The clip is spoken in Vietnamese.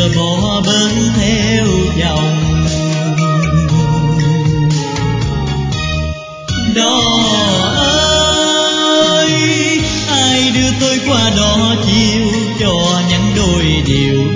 giờ bỏ bến theo dòng. Đò ơi, ai đưa tôi qua đó chiều cho nhắn đôi điều